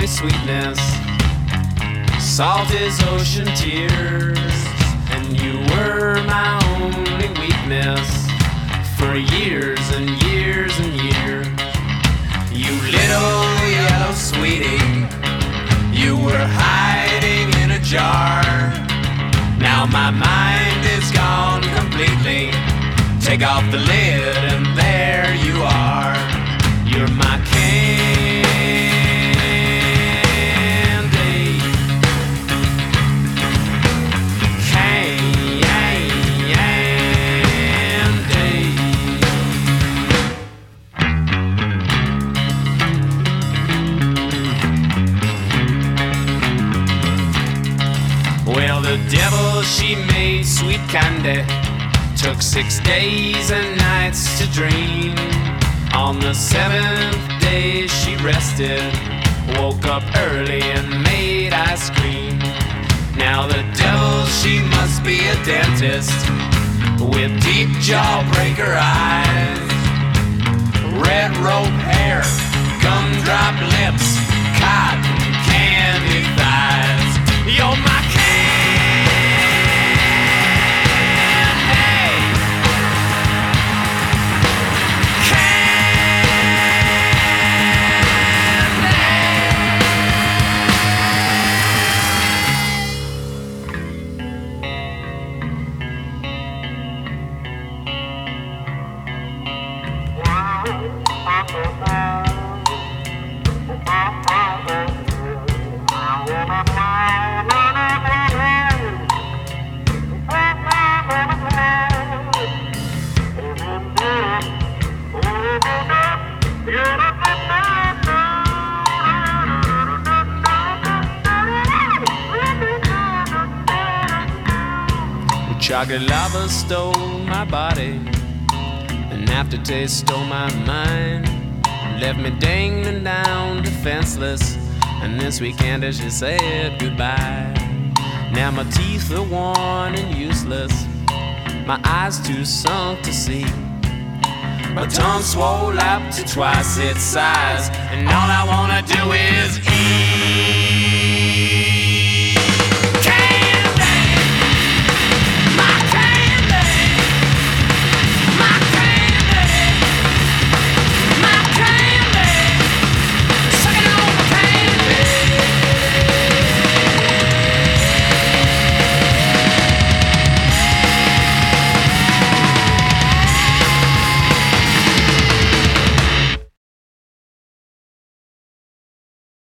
only sweetness. Salt is ocean tears, and you were my only weakness for years and years and years. You little yellow sweetie, you were hiding in a jar. Now my mind is gone completely. Take off the lid and there you are. You're my candy. Well, the devil she made sweet candy took 6 days and nights to dream. On the 7th day she rested, woke up early and made ice cream. Now the devil, she must be a dentist with deep jawbreaker eyes, red rope hair, gumdrop lips, cotton candy thighs. You're my chocolate lava stole my body, and aftertaste stole my mind. Left me dangling down defenseless, and this weekend as she said goodbye. Now my teeth are worn and useless, my eyes too sunk to see. My tongue swole up to twice its size, and all I wanna do is eat.